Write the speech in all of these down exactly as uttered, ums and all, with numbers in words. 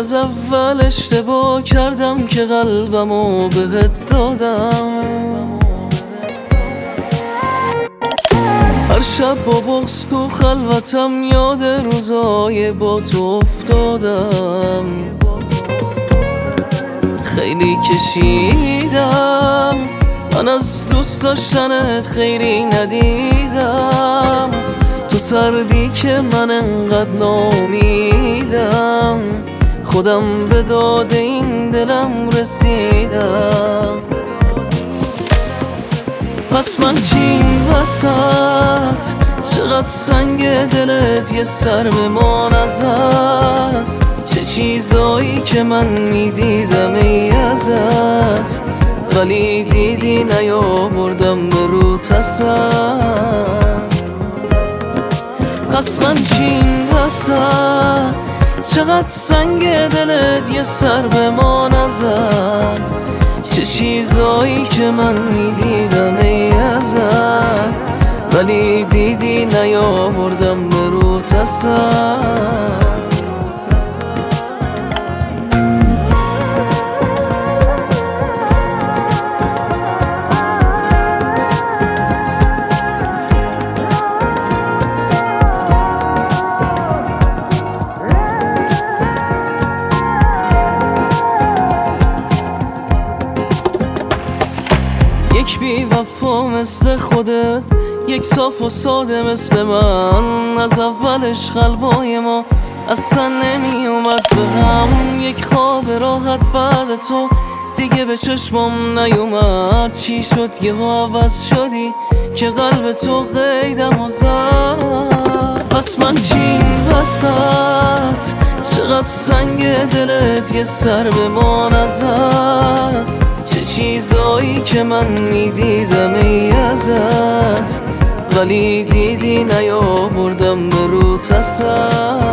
از اول اشتباه کردم که قلبمو بهت دادم. هر شب با بغض تو خلوتم یاد روزای با تو افتادم. خیلی کشیدم من از دوست داشتنت، خیری ندیدم. تو سردی که من انقدر نامیدم، خودم به داد این دلم رسیدم. پس من چی این وسط؟ چقدر سنگ دلت یه سر به ما نزد؟ چه چیزایی که من میدیدم ای ازت، ولی دیدی نیاوردم به روت اصلا. پس من چی این وسط؟ چقدر سنگ دلت یه سر به ما نزد؟ چه چیزایی که من میدیدم ای ازت، ولی دیدی نیاوردم به روت اصلا. یک بی وفا مثل خودت، یک صاف و ساده مثل من، از اولش قلبای ما اصلا نمی اومد به هم. یک خواب راحت بعد تو دیگه به چشمم نیومد. چی شد یه عوض شدی که قلب تو قیدم و زد؟ پس من چی این وسط؟ چقدر سنگ دلت یه سر به ما نزد؟ چه چیزایی که من میدیدم ای ازت، ولی دیدی نیاوردم به روت اصلا.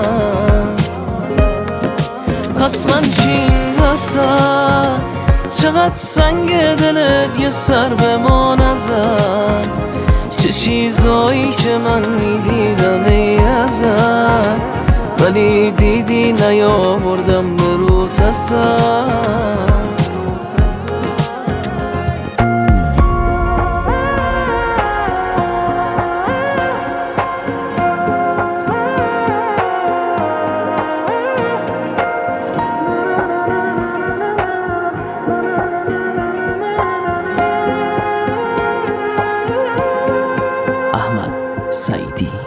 پس من چی این وسط؟ چقدر سنگ دلت یه سر به ما نزد؟ چه چیزایی که من میدیدم ای ازت، ولی دیدی نیاوردم به روت اصلا. احمد سعیدی.